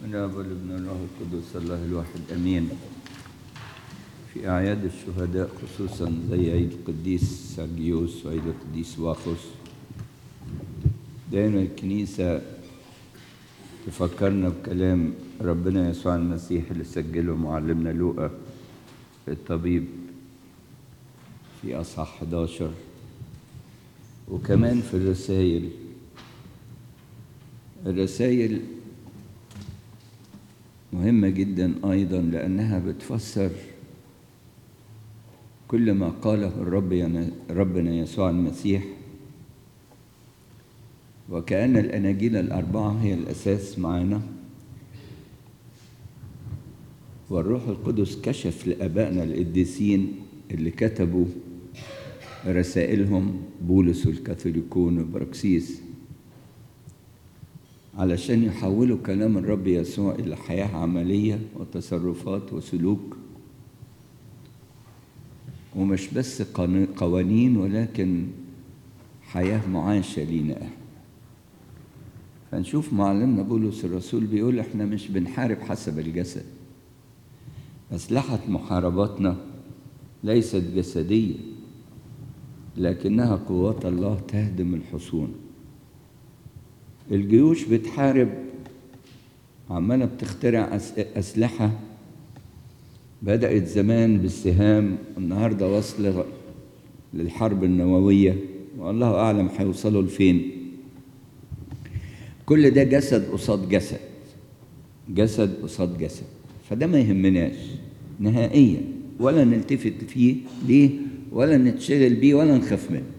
من الآب والابن والروح القدس الله الواحد امين. في اعياد الشهداء خصوصا زي عيد القديس سرجيوس وعيد القديس باخوس دايما الكنيسه تفكرنا بكلام ربنا يسوع المسيح اللي سجله معلمنا لوقا الطبيب في اصحاح 11 وكمان في الرسائل مهمة جدا أيضا لأنها بتفسر كل ما قاله ربنا يسوع المسيح، وكأن الأناجيل الأربعة هي الأساس معنا، والروح القدس كشف لآبائنا القديسين اللي كتبوا رسائلهم بولس والكاثوليكون وبراكسيس علشان يحولوا كلام الرب يسوع إلى حياة عملية وتصرفات وسلوك، ومش بس قوانين ولكن حياة معاشة لينا احنا. فنشوف معلمنا بولس الرسول بيقول احنا مش بنحارب حسب الجسد، أسلحة محارباتنا ليست جسدية لكنها قوات الله تهدم الحصون. الجيوش بتحارب عمالة بتخترع أسلحة بدأت زمان بالسهام، النهاردة واصلة للحرب النووية والله أعلم هيوصلوا لفين. كل ده جسد قصاد جسد، جسد قصاد جسد، فده ما يهمناش نهائيا ولا نلتفت فيه ليه ولا نتشغل بيه ولا نخاف منه،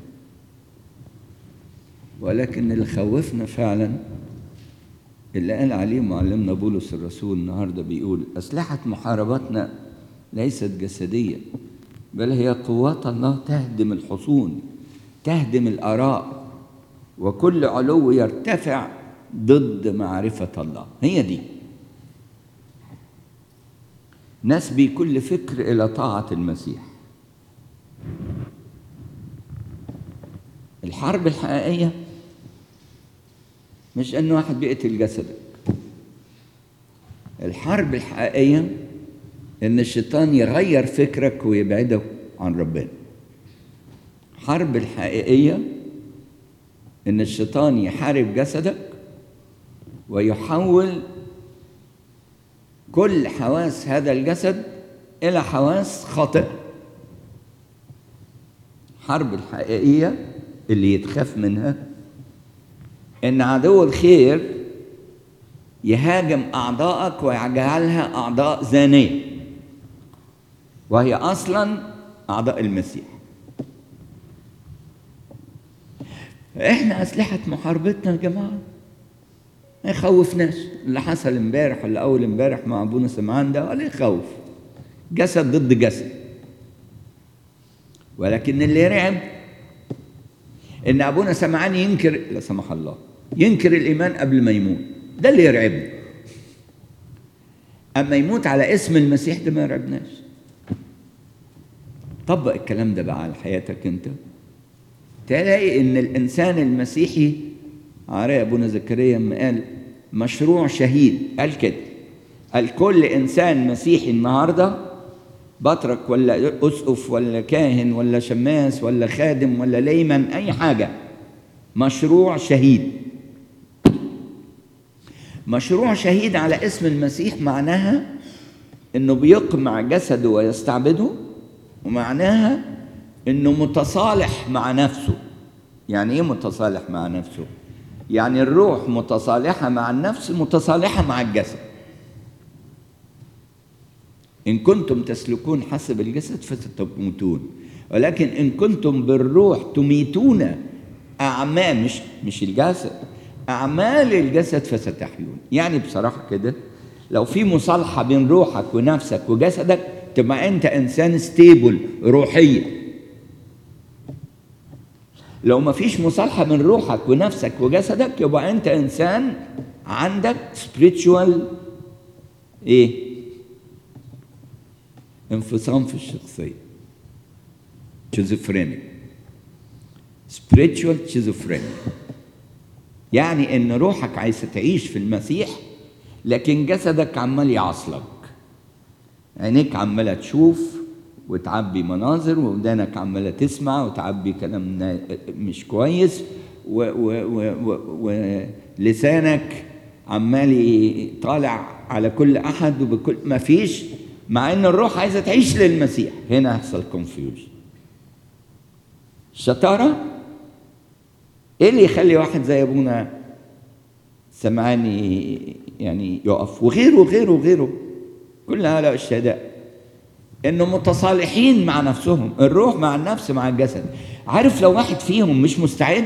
ولكن اللي خوفنا فعلا اللي قال عليه معلمنا بولس الرسول النهارده بيقول أسلحة محارباتنا ليست جسدية بل هي قوات الله تهدم الحصون، تهدم الآراء وكل علو يرتفع ضد معرفة الله. هي دي نسبي كل فكر إلى طاعة المسيح. الحرب الحقيقية مش أن واحد بيقتل جسدك، الحرب الحقيقية أن الشيطان يغير فكرك ويبعدك عن ربنا. الحرب الحقيقية أن الشيطان يحارب جسدك ويحول كل حواس هذا الجسد إلى حواس خاطئة. الحرب الحقيقية اللي يتخاف منها إن عدو الخير يهاجم أعضائك ويجعلها أعضاء زانية وهي أصلاً أعضاء المسيح. إحنا أسلحة محاربتنا يا جماعة ما يخوفناش. اللي حصل امبارح ولا أول امبارح مع أبونا سمعان ده ولا يخوف، جسد ضد جسد. ولكن اللي يرعب إن أبونا سمعان ينكر، لا سمح الله، ينكر الإيمان قبل ما يموت، ده اللي يرعبنا. أما يموت على اسم المسيح ده ما يرعبناش. طبق الكلام ده بقى على حياتك أنت، تلاقي إن الإنسان المسيحي عارف أبونا زكريا لما قال مشروع شهيد، قال كده، قال كل إنسان مسيحي النهارده بطرك ولا أسقف ولا كاهن ولا شماس ولا خادم ولا ليمن أي حاجة، مشروع شهيد. مشروع شهيد على اسم المسيح معناها إنه بيقمع جسده ويستعبده، ومعناها إنه متصالح مع نفسه. يعني إيه متصالح مع نفسه؟ يعني الروح متصالحة مع النفس متصالحة مع الجسد. إن كنتم تسلكون حسب الجسد فستموتون، ولكن إن كنتم بالروح تميتون أعمال مش الجسد، أعمال الجسد فستحيون. يعني بصراحة كده لو في مصالحة بين روحك ونفسك وجسدك تبقى أنت إنسان ستيبل روحيا. لو ما فيش مصالحة بين روحك ونفسك وجسدك يبقى أنت إنسان عندك spiritual انفصام في الشخصية، شيزوفرينيك، spiritual schizophrenia. يعني ان روحك عايزة تعيش في المسيح لكن جسدك عمال يعصلك، عينيك عمالة تشوف وتعبي مناظر، ودانك عمالة تسمع وتعبي كلام مش كويس، ولسانك عمال طالع على كل أحد وبكل ما فيش، مع إن الروح عايزة تعيش للمسيح. هنا يحصل كونفيوجن. الشطارة إيه اللي يخلي واحد زي أبونا سمعاني يعني يقف، وغيره وغيره وغيره، كل هؤلاء الشهداء، إنه متصالحين مع نفسهم، الروح مع النفس مع الجسد. عارف لو واحد فيهم مش مستعد،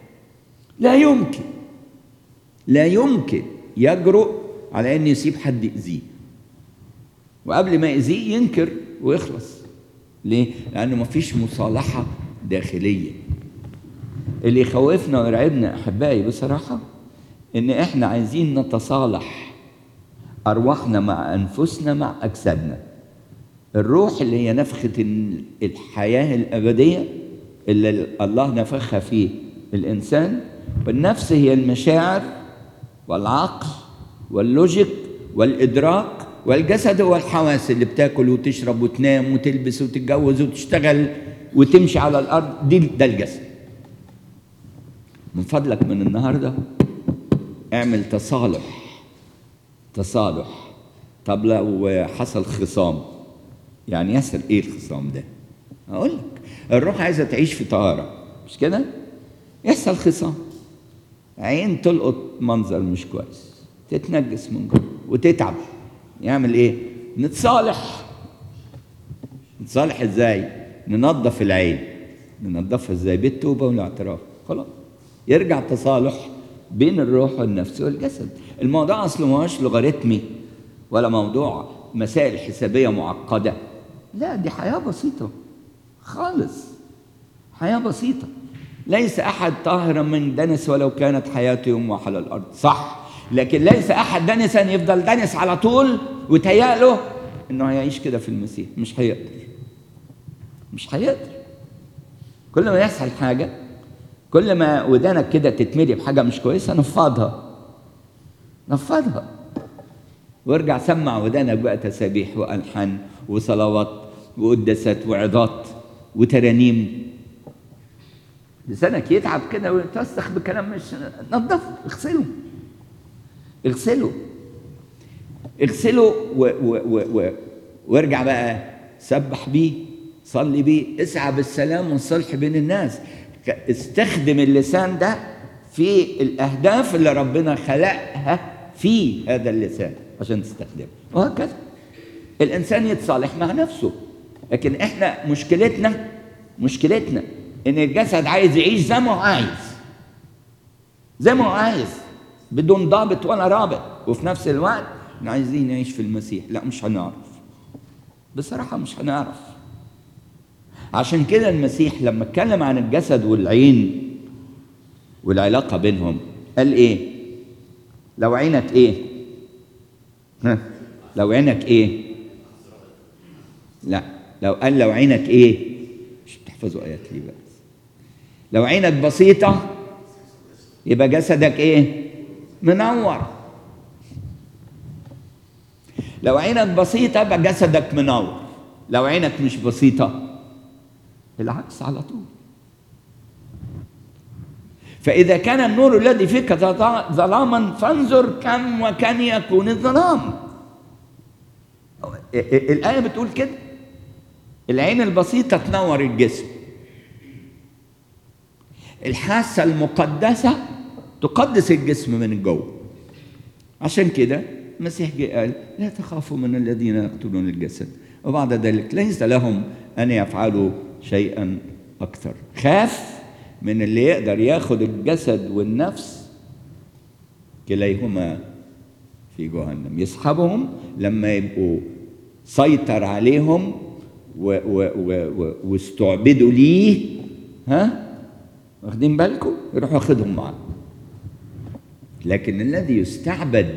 لا يمكن يجرؤ على إن يسيب حد يأذيه، وقبل ما يأذيه ينكر ويخلص. ليه؟ لأنه مفيش مصالحة داخلية. اللي يخوفنا ويرعبنا أحبائي بصراحة إن إحنا عايزين نتصالح أرواحنا مع أنفسنا مع أجسادنا. الروح اللي هي نفخة الحياة الأبدية اللي الله نفخها في الإنسان، والنفس هي المشاعر والعقل واللوجيك والإدراك، والجسد هو الحواس اللي بتاكل وتشرب وتنام وتلبس وتتجوز وتشتغل وتمشي على الأرض. ده الجسد. من فضلك من النهاردة اعمل تصالح. طب لو حصل خصام، يعني يحصل ايه الخصام ده؟ اقول لك، الروح عايزه تعيش في طهاره، مش كده؟ يحصل خصام، عين تلقط منظر مش كويس، تتنجس من جوه وتتعب، يعمل ايه؟ نتصالح ازاي؟ ننظف العين. ننظفها ازاي؟ بالتوبه والاعتراف. خلاص يرجع تصالح بين الروح والنفس والجسد. الموضوع اصله ما هوش لوغاريتمي ولا موضوع مسائل حسابيه معقده، لا، دي حياه بسيطه خالص، حياه بسيطه. ليس احد طاهرا من دنس ولو كانت حياته يوم على الارض، صح، لكن ليس احد دنسا يفضل دنس على طول وتهيأ انه هيعيش كده في المسيح. مش هيقدر. كل ما يحصل حاجه، كل ما ودانك كده تتملي بحاجه مش كويسه، نفضها وارجع سمع ودانك بقى تسابيح والحان وصلوات وقداسات وعظات وترانيم. لسانك يتعب كده وتوسخ بكلام مش نظفه، اغسله وارجع بقى سبح بيه، صلي بيه، اسعى بالسلام والصلح بين الناس. استخدم اللسان ده في الأهداف اللي ربنا خلقها في هذا اللسان عشان تستخدمه، وهكذا الإنسان يتصالح مع نفسه. لكن إحنا مشكلتنا إن الجسد عايز يعيش زي ما هو عايز بدون ضابط ولا رابط، وفي نفس الوقت إحنا عايزين نعيش في المسيح. لا، مش هنعرف بصراحة، مش هنعرف. عشان كده المسيح لما اتكلم عن الجسد والعين والعلاقة بينهم قال ايه؟ لو عينك ايه؟ لا، لو عينك ايه؟ مش بتحفظوا ايات ليه بس؟ لو عينك بسيطة يبقى جسدك ايه؟ منور. لو عينك بسيطة يبقى جسدك منور. لو عينك مش بسيطة العكس على طول. فإذا كان النور الذي فيك ظلاما فانظر كم وكان يكون الظلام. الآية بتقول كده، العين البسيطة تنور الجسم، الحاسة المقدسة تقدس الجسم من جوه. عشان كده المسيح جه قال لا تخافوا من الذين يقتلون الجسد وبعد ذلك ليس لهم أن يفعلوا شيئا أكثر. خاف من اللي يقدر ياخد الجسد والنفس كليهما في جهنم، يسحبهم لما يبقوا سيطر عليهم واستعبدوا ليه. واخدين بالكم؟ يروح واخدهم معاه. لكن الذي يستعبد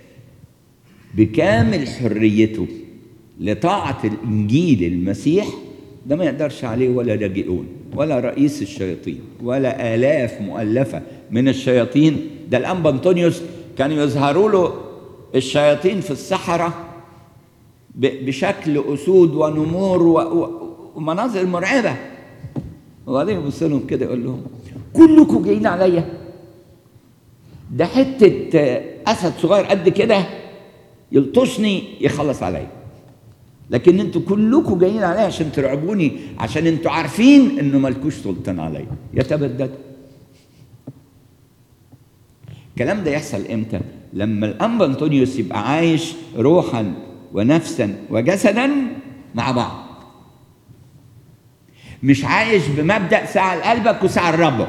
بكامل حريته لطاعة الإنجيل المسيح ده ما يقدرش عليه ولا لاجئون ولا رئيس الشياطين ولا آلاف مؤلفة من الشياطين. ده الأنبا أنطونيوس كانوا يظهروا له الشياطين في الصحراء بشكل أسود ونمور ومناظر مرعبة، وبعدين يبص لهم كده يقول لهم كلكم جايين عليا؟ ده حتة أسد صغير قد كده يلطشني يخلص عليا، لكن انتوا كلكم جايين عليا عشان ترعبوني، عشان انتوا عارفين انه مالكوش سلطان عليا. يتبددوا. الكلام ده يحصل امتى؟ لما الأنبا أنطونيوس يبقى عايش روحا ونفسا وجسدا مع بعض، مش عايش بمبدأ ساعة لقلبك وساعة لربك،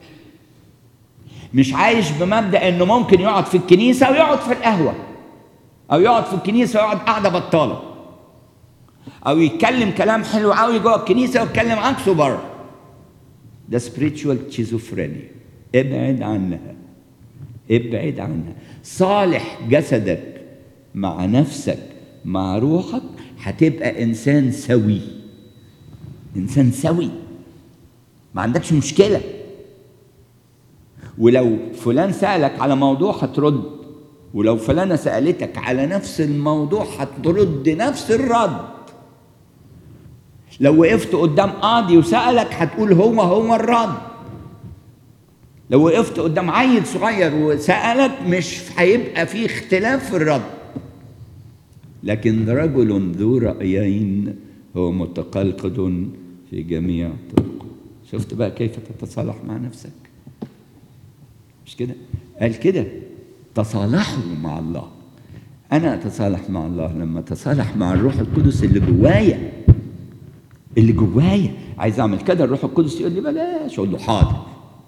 مش عايش بمبدأ انه ممكن يقعد في الكنيسة ويقعد في القهوة، او يقعد في الكنيسة ويقعد قاعدة بطالة، او يتكلم كلام حلو قوي جوه الكنيسة ويتكلم عكسه بره. ده spiritual schizophrenia. ابعد عنها، ابعد عنها. صالح جسدك مع نفسك مع روحك، هتبقى انسان سوي، انسان سوي، ما عندكش مشكلة. ولو فلان سألك على موضوع هترد، ولو فلانة سألتك على نفس الموضوع هترد نفس الرد. لو وقفت قدام قاضي وسألك هتقول هو الرد. لو وقفت قدام عيل صغير وسألك مش هيبقى فيه اختلاف في الرد. لكن رجل ذو رأيين هو متقلقد في جميع طرقه. شفت بقى كيف تتصالح مع نفسك؟ مش كده؟ قال كده تصالحوا مع الله. أنا أتصالح مع الله لما أتصالح مع الروح القدس اللي جوايا. عايز أعمل كده، الروح القدس يقول لي بلاش، أقول له حاضر.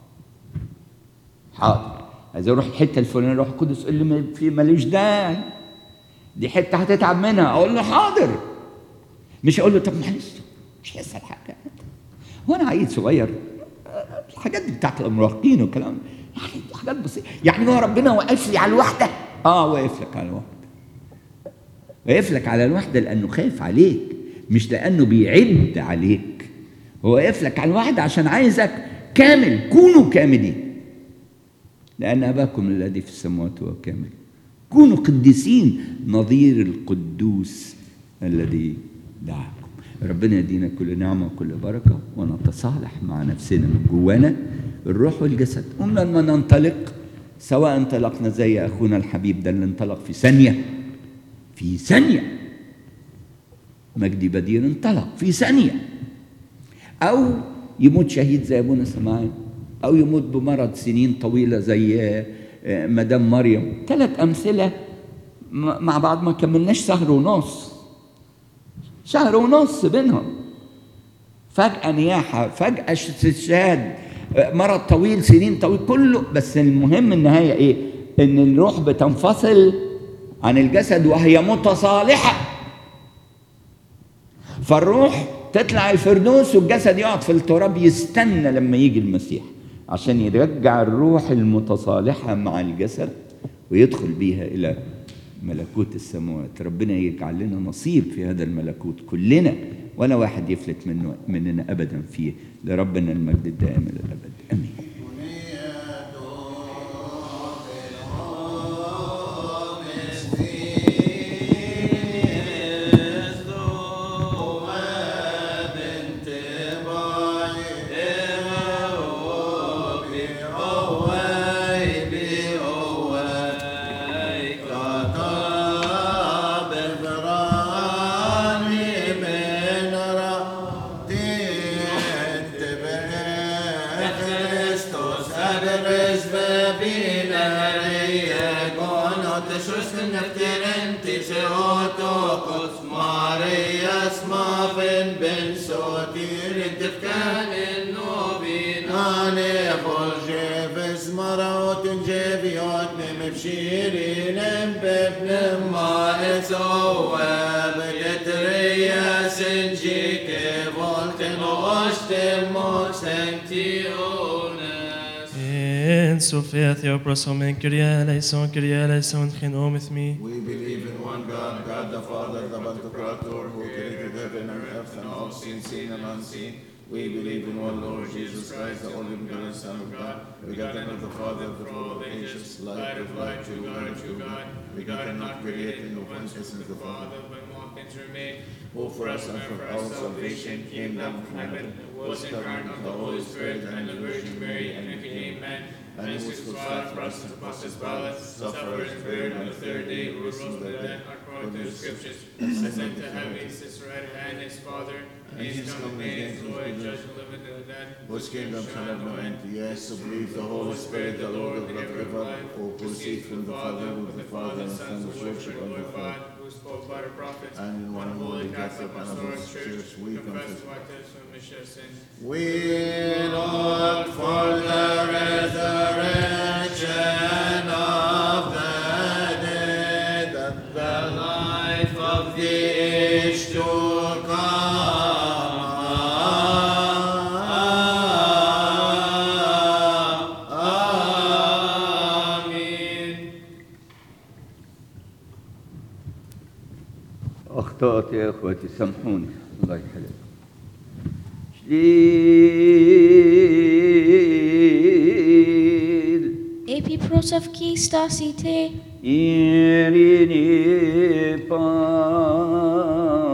عايز أروح الحتة الفلانية، الروح القدس يقول لي في ماليش داعي، دي حتة هتتعب منها، أقول له حاضر. مش أقول له طب معلش مش هيحصل حاجة، وأنا عيل صغير، الحاجات دي بتاعت المراهقين والكلام، يعني حاجات بسيطة. يعني هو ربنا واقف لي على الوحدة؟ واقف لك على الوحدة. واقف لك على الوحدة لأنه خايف عليك، مش لأنه بيعد عليك. هو واقف لك على الوحدة عشان عايزك كامل. كونوا كاملين لأن أباكم الذي في السماوات هو كامل. كونوا قديسين نظير القدوس الذي دعاكم. ربنا يدينا كل نعمة وكل بركة، ونتصالح مع نفسنا من جوانا الروح والجسد. لما ننطلق، سواء انطلقنا زي أخونا الحبيب ده اللي انطلق في ثانية، مجدي بدير انطلق في ثانية، أو يموت شهيد زي أبونا سمعان، أو يموت بمرض سنين طويلة زي مدام مريم. 3 أمثلة مع بعض ما كملناش شهر ونص بينهم. فجأة نياحة، فجأة استشهاد، مرض طويل، سنين طويل، كله. بس المهم النهاية إيه؟ إن الروح بتنفصل عن الجسد وهي متصالحة. فالروح تطلع الفردوس والجسد يقعد في التراب يستنى لما يجي المسيح عشان يرجع الروح المتصالحة مع الجسد ويدخل بيها إلى ملكوت السماوات. ربنا يجعل لنا نصيب في هذا الملكوت كلنا، ولا واحد يفلت مننا أبدا فيه. لربنا المجد الدائم إلى الأبد. آمين. Sophia Theoprosomen, Kyrie eleison, Chinom with me. We believe in one God, God the Father, the Pantocrator, who created heaven and earth and all seen and unseen. We believe in one Lord Jesus Christ, the only begotten Son of God, begotten of the Father, before all ages, light of light, true God of true God, begotten, not created, in the one essence of the Father, when all things were made, who for us and for our salvation came down from heaven, was incarnate of the Holy Spirit and the Virgin Mary, and became man, and he was crucified for us and Pontius Pilate, suffered and buried, on the third day rose from the dead, according to the Scriptures, ascended to heaven, sits right hand his Father, and he is come again to judge the living and the dead, whose kingdom shall have no end. Yes, who believe the Holy Spirit, the Lord of love, who proceeds from the Father, with the Father and Son, which worship and glorify. who spoke by the prophets, And in one holy Catholic and Apostolic Church, we confess confess. the remission of sins. We look for the resurrection of the dead, and the life of the age to come. Amen. أخطأت يا إخوتي سامحوني الله يخليك شديد Epipros of Kistosite, إيريني